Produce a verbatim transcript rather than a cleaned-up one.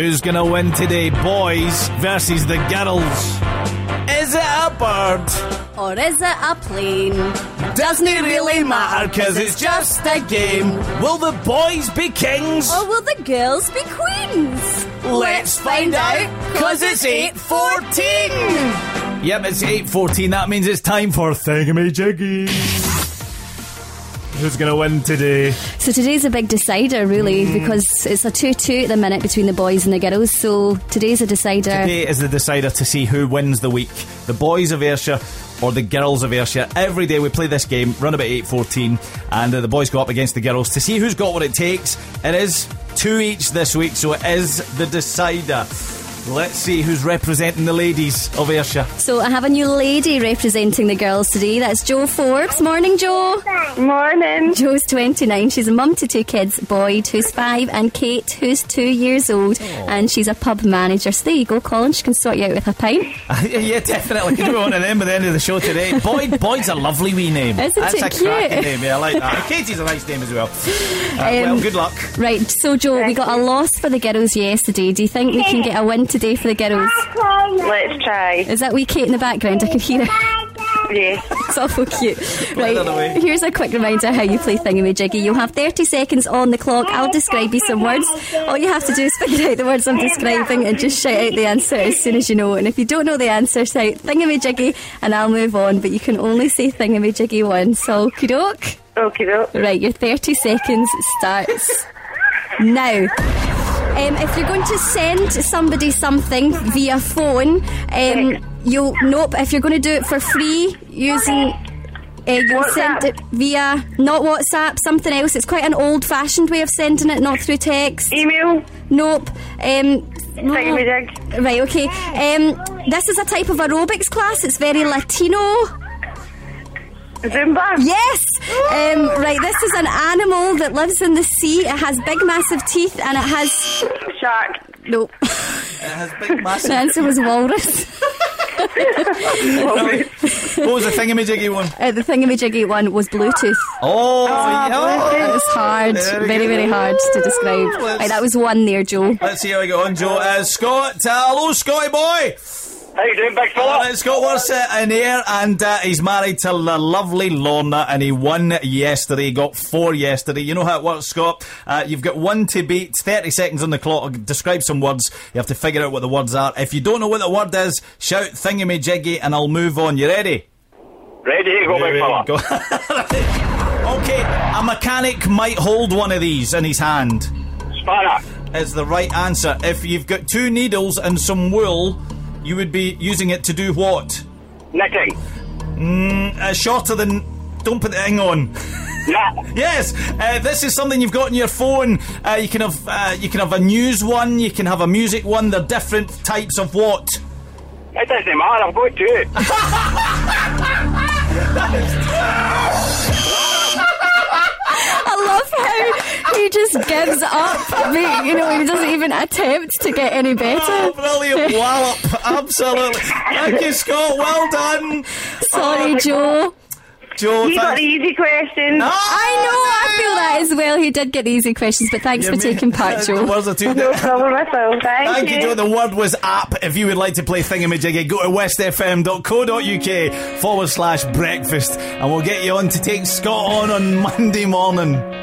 Who's gonna win today? Boys versus the girls. Is it a bird? Or is it a plane? Doesn't it really matter, cause it's just a game. Will the boys be kings? Or will the girls be queens? Let's find out, cause it's eight fourteen. Yep, it's eight fourteen. That means it's time for Thingamajiggy. Who's going to win today? So today's a big decider, really, mm. because it's a two two at the minute between the boys and the girls. So today's a decider. Today is the decider to see who wins the week. The boys of Ayrshire or the girls of Ayrshire. Every day we play this game, run about eight fourteen, and uh, the boys go up against the girls to see who's got what it takes. It is two each this week, so it is the decider. Let's see who's representing the ladies of Ayrshire. So I have a new lady representing the girls today. That's Jo Forbes. Morning, Jo. Morning. Jo's twenty-nine. She's a mum to two kids, Boyd, who's five, and Kate, who's two years old. Oh. And she's a pub manager. So there you go, Colin. She can sort you out with a pint. Uh, yeah, definitely. Can do one of them by the end of the show today. Boyd, Boyd's a lovely wee name. Isn't That's it a cute? cracking name. Yeah, I like that. Katie's a nice name as well. Uh, um, well, good luck. Right, so Jo, we got a loss for the girls yesterday. Do you think we can get a win today for the girls? Let's try. Is that wee Kate in the background? I can hear it. Yeah. It's awful cute. Right, here's a quick reminder how you play Thingamajiggy. You'll have thirty seconds on the clock. I'll describe you some words. All you have to do is figure out the words I'm describing and just shout out the answer as soon as you know it. And if you don't know the answer, shout Thingamajiggy and I'll move on. But you can only say Thingamajiggy once. So, okie doke. Okie doke. Right, your thirty seconds starts now. Um, if you're going to send somebody something via phone, um, you'll nope. If you're going to do it for free using, uh, you'll WhatsApp. send it via not WhatsApp, something else. It's quite an old-fashioned way of sending it, not through text. Email. Nope. Um, Thingamajig. right. Okay. Um, this is a type of aerobics class. It's very Latino. Zumba. Yes. Um, right, this is an animal that lives in the sea. It has big, massive teeth, and it has... Shark. Nope. It has big, massive... The answer was walrus. What was the Thingamajiggy one? Uh, the Thingamajiggy one was Bluetooth. Oh, oh yeah. It was hard. Very, very hard to describe. Right, that was one there, Jo. Let's see how we go on, Jo. Uh, Scott. Uh, hello, Scotty boy. How you doing, big fella? Right, Scott works in Ayr, and uh, he's married to the lovely Lorna, and he won yesterday. He got four yesterday. You know how it works, Scott. Uh, you've got one to beat, thirty seconds on the clock. Describe some words. You have to figure out what the words are. If you don't know what the word is, shout Thingamajiggy, and I'll move on. You ready? Ready to go, big fella. Go. Okay, a mechanic might hold one of these in his hand. Spanner. Is the right answer. If you've got two needles and some wool, you would be using it to do what? Knitting. Mm, uh, shorter than... Don't put the thing on. Nah. Yes, uh, this is something you've got on your phone. Uh, you can have uh, you can have a news one, you can have a music one. They're different types of what? It doesn't matter, I've got two. I love how he just gives up. I mean, you know, he doesn't even attempt to get any better. Oh, brilliant wallop. Absolutely. Thank you, Scott. Well done. Sorry, Jo. Jo, You got thanks. the easy questions. Oh, I know, I feel that as well. He did get the easy questions, but thanks Yeah, for me- taking part, The Jo. words are too... No problem at all. Thank, Thank you, Jo. The word was app. If you would like to play Thingamajiggy, go to westfm.co.uk forward slash breakfast, and we'll get you on to take Scott on on Monday morning.